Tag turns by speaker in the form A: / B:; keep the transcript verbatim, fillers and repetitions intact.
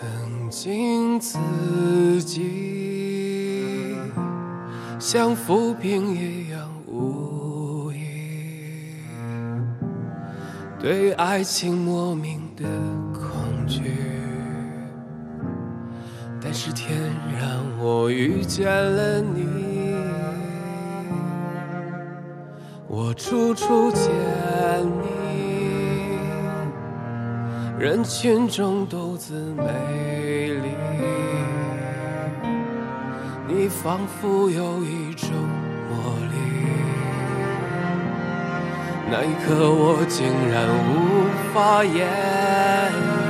A: 曾经自己像浮萍一样无依，对爱情莫名的恐惧，但是天让我遇见了你，我处处见你，人群中独自美丽，你仿佛有一种魔力，那一刻我竟然无法言